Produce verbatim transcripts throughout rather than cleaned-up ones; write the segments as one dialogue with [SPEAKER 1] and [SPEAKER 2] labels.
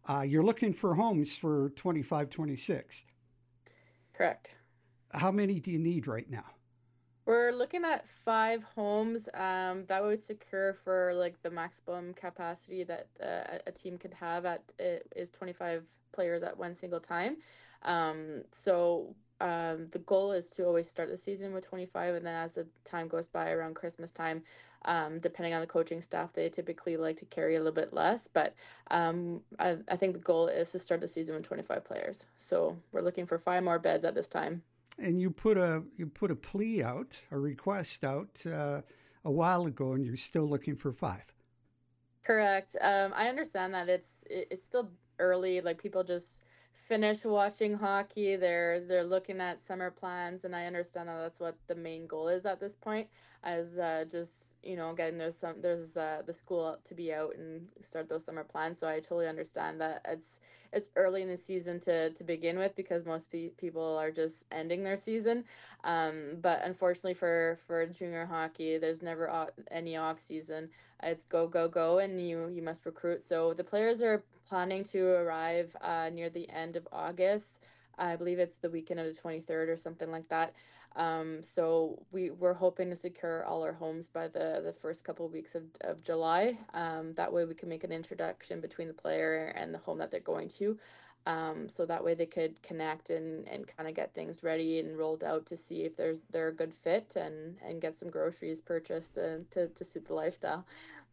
[SPEAKER 1] Uh, you're looking for homes for twenty-five, twenty-six.
[SPEAKER 2] Correct.
[SPEAKER 1] How many do you need right now?
[SPEAKER 2] We're looking at five homes. Um, that would secure for like the maximum capacity that uh, a team could have at it is twenty-five players at one single time. Um, so um, the goal is to always start the season with twenty-five, and then as the time goes by around Christmas time, um, depending on the coaching staff, they typically like to carry a little bit less. But um, I, I think the goal is to start the season with twenty-five players. So we're looking for five more beds at this time.
[SPEAKER 1] And you put a you put a plea out, a request out uh, a while ago, and you're still looking for five.
[SPEAKER 2] Correct. Um, I understand that it's it, it's still early. Like people just finish watching hockey. They're they're looking at summer plans, and I understand that that's what the main goal is at this point, as uh, just you know getting there's some there's uh, the school to be out and start those summer plans. So I totally understand that it's it's early in the season to to begin with because most pe- people are just ending their season. Um, but unfortunately for for junior hockey, there's never o- any off season. It's go go go, and you you must recruit. So the players are planning to arrive uh, near the end of August. I believe it's the weekend of the twenty-third or something like that. Um, so we we're hoping to secure all our homes by the the first couple of weeks of, of July. Um, that way we can make an introduction between the player and the home that they're going to. Um, so that way they could connect and, and kind of get things ready and rolled out to see if there's they're a good fit and and get some groceries purchased uh, to to suit the lifestyle.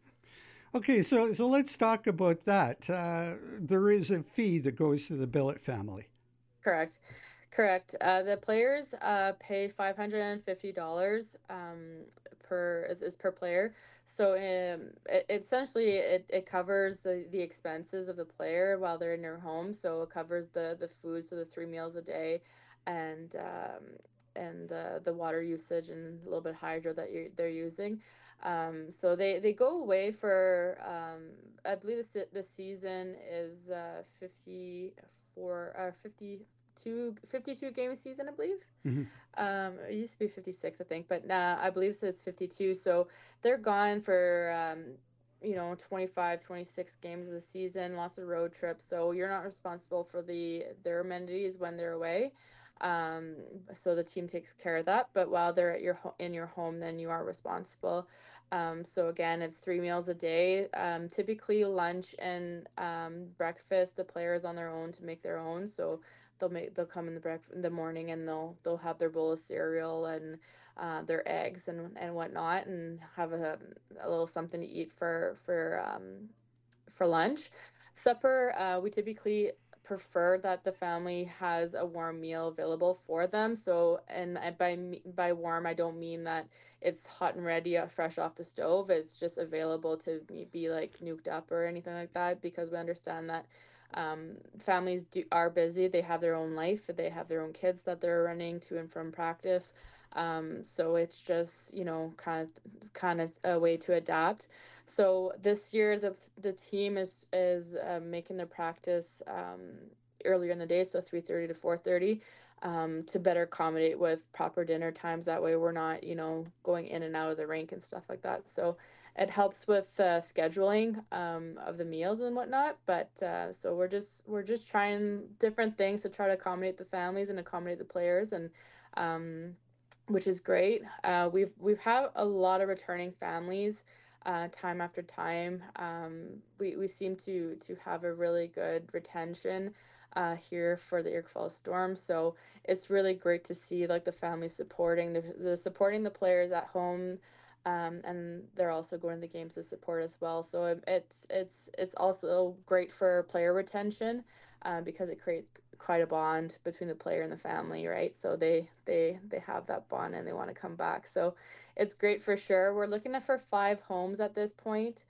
[SPEAKER 1] Okay, so so let's talk about that. Uh, there is a fee that goes to the Billet family.
[SPEAKER 2] Correct. Correct. Uh, the players uh, pay five hundred and fifty dollars um, per is, is per player. So um, it, essentially it, it covers the, the expenses of the player while they're in their home. So it covers the the food, so the three meals a day, and um, and uh, the water usage and a little bit of hydro that you they're using. Um, so they they go away for um, I believe the se- the season is uh, fifty four uh fifty two fifty two game season, I believe.
[SPEAKER 1] Mhm.
[SPEAKER 2] Um, it used to be fifty-six, I think, but now I believe it says fifty-two. So they're gone for, um, you know, twenty five, twenty six games of the season, lots of road trips. So you're not responsible for the their amenities when they're away. Um, so the team takes care of that. But while they're at your ho- in your home, then you are responsible. Um, so again, it's three meals a day. Um, typically lunch and um, breakfast. The players on their own to make their own. So they'll make they'll come in the breakfast in the morning and they'll they'll have their bowl of cereal and uh, their eggs and and whatnot and have a, a little something to eat for for um, for lunch. Supper, uh, we typically prefer that the family has a warm meal available for them. So, and I- by me- by warm, I don't mean that it's hot and ready, uh, fresh off the stove. It's just available to me- be like nuked up or anything like that because we understand that um, families do are busy. They have their own life. They have their own kids that they're running to and from practice. Um, so it's just, you know, kind of kind of a way to adapt. So this year the the team is is uh, making their practice um, earlier in the day, so three thirty to four thirty, um, to better accommodate with proper dinner times. That way we're not, you know, going in and out of the rink and stuff like that. So it helps with uh, scheduling um, of the meals and whatnot. But uh, so we're just we're just trying different things to try to accommodate the families and accommodate the players and. Um, which is great. Uh, we've we've had a lot of returning families uh, time after time. Um, we, we seem to to have a really good retention uh, here for the Eagle Falls Storm. So it's really great to see like the family supporting the they're supporting the players at home. Um, and they're also going to the games to support as well. So it, it's it's it's also great for player retention uh, because it creates quite a bond between the player and the family, right? So they they they have that bond and they want to come back. So it's great for sure. We're looking at for five homes at this point.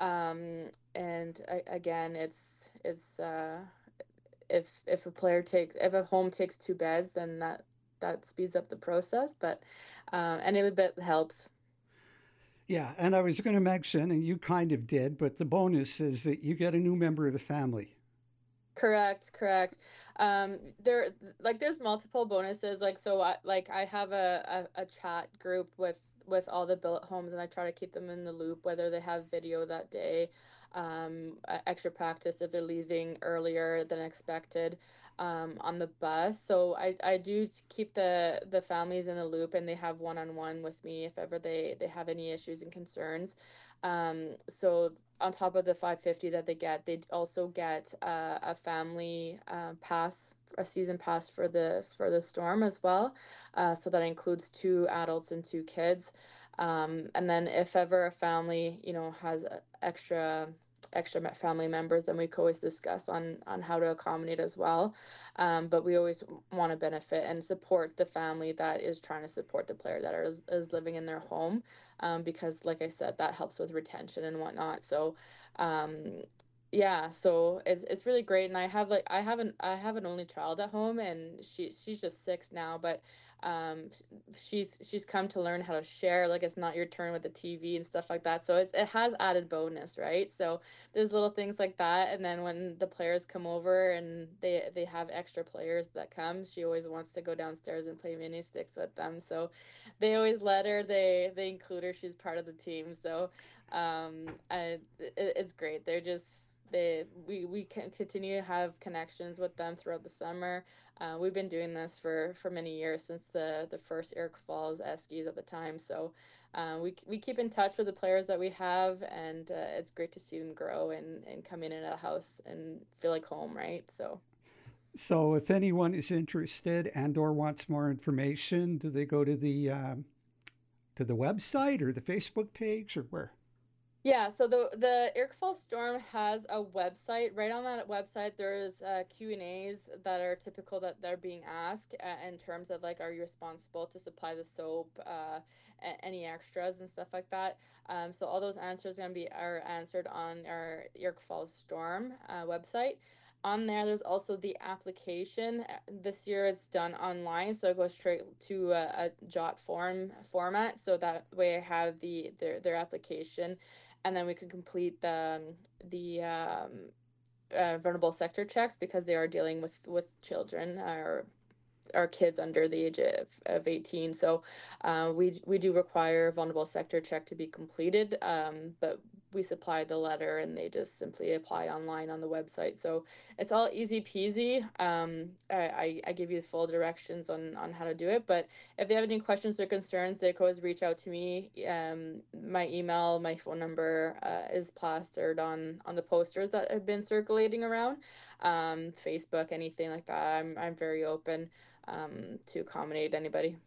[SPEAKER 2] Um, and I, again, it's it's uh, if if a player takes if a home takes two beds, then that that speeds up the process. But um, any little bit helps.
[SPEAKER 1] Yeah, and I was going to mention, and you kind of did, but the bonus is that you get a new member of the family.
[SPEAKER 2] Correct, correct. Um, there like there's multiple bonuses. Like so, I, like I have a, a a chat group with with all the billet homes, and I try to keep them in the loop, whether they have video that day, um, e- extra practice if they're leaving earlier than expected, um, on the bus. So I, I do keep the the families in the loop, and they have one on one with me if ever they they have any issues and concerns. Um, so on top of the five fifty that they get, they also get uh, a family uh, pass, a season pass for the for the Storm as well. Uh, so that includes two adults and two kids. Um, and then if ever a family, you know, has uh, extra extra family members, then we could always discuss on on how to accommodate as well. Um, but we always want to benefit and support the family that is trying to support the player that is, is living in their home, um, because like I said, that helps with retention and whatnot. So um, yeah, so it's it's really great. And I have like I have an I have an only child at home, and she she's just six now, but um she's she's come to learn how to share, like it's not your turn with the T V and stuff like that. So it, it has added bonus, right? So there's little things like that. And then when the players come over and they they have extra players that come, she always wants to go downstairs and play mini sticks with them. So they always let her, they they include her, she's part of the team. So um I, it, it's great. They're just they we we can continue to have connections with them throughout the summer. Uh, we've been doing this for for many years, since the the first Eric Falls Eskies at the time. So uh, we we keep in touch with the players that we have, and uh, it's great to see them grow and and come in and out of the house and feel like home, right? So
[SPEAKER 1] So, if anyone is interested and or wants more information, do they go to the um, to the website or the Facebook page or where?
[SPEAKER 2] yeah, so the the Eric Falls Storm has a website. Right on that website, there's uh, Q and A's that are typical that they're being asked, uh, in terms of like, are you responsible to supply the soap, uh, a- any extras and stuff like that. Um, so all those answers are gonna be are answered on our Eric Falls Storm uh, website. On there, there's also the application. Uh, This year, it's done online, so it goes straight to a, a jot form format. So that way, I have the their their application, and then we can complete the the um, uh, vulnerable sector checks, because they are dealing with with children, or our kids under the age of, of eighteen. So uh, we we do require a vulnerable sector check to be completed, um, but we supply the letter and they just simply apply online on the website. So it's all easy peasy. Um, I, I, I give you the full directions on, on how to do it. But if they have any questions or concerns, they can always reach out to me. Um, my email, my phone number uh, is plastered on, on the posters that have been circulating around, um, Facebook, anything like that. I'm, I'm very open um, to accommodate anybody.